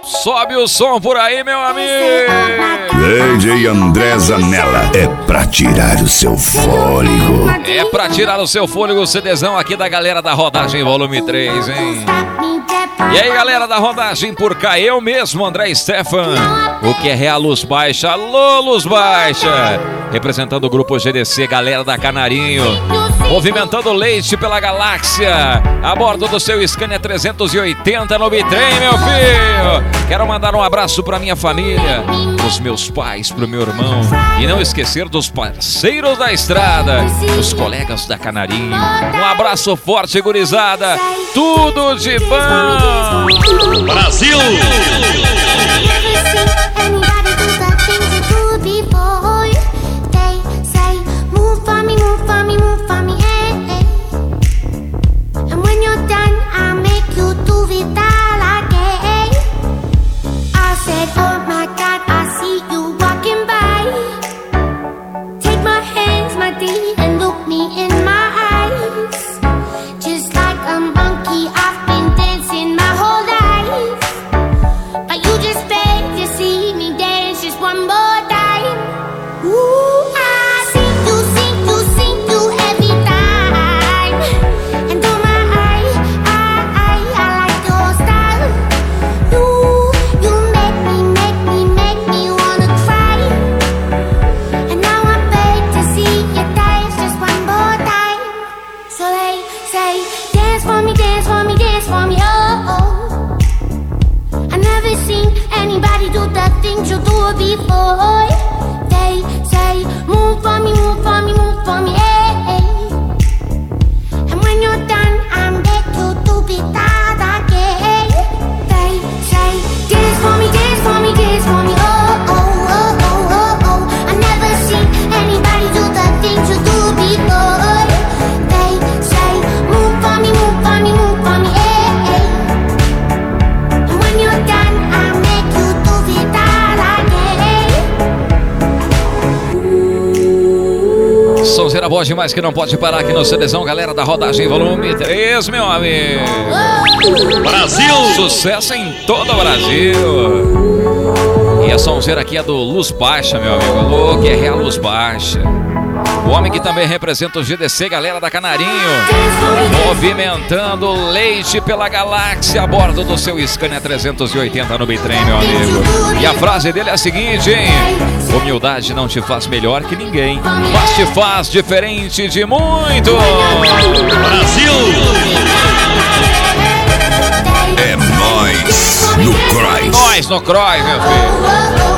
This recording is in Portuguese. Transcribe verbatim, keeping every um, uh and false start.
Sobe o som por aí, meu amigo. D J André Zanella, é pra tirar o seu fôlego. É pra tirar o seu fôlego, o CDzão aqui da galera da Rodagem Volume três, hein? E aí, galera da Rodagem por cá, eu mesmo, André Stefan. O que é Real Luz Baixa? Alô, Luz Baixa. Representando o grupo G D C, galera da Canarinho. Movimentando leite pela galáxia. A bordo do seu Scania trezentos e oitenta no bitrem, meu filho. Quero mandar um abraço pra minha família, pros meus pais, pro meu irmão. E não esquecer dos parceiros da estrada, os colegas da Canarinho. Um abraço forte, gurizada. Tudo de bom. Brasil! Sonzeira boa demais que não pode parar aqui no CDzão, galera da Rodagem Volume três, meu amigo. Brasil! Sucesso em todo o Brasil. E a sonzeira aqui é do Luz Baixa, meu amigo. Alô, que é Real Luz Baixa. O homem que também representa o G D C, galera da Canarinho. Movimentando leite pela galáxia a bordo do seu Scania trezentos e oitenta no bitrem, meu amigo. E a frase dele é a seguinte, hein? Humildade não te faz melhor que ninguém, mas te faz diferente de muito. Brasil! É nóis no Cross. Nós no Cross, meu filho.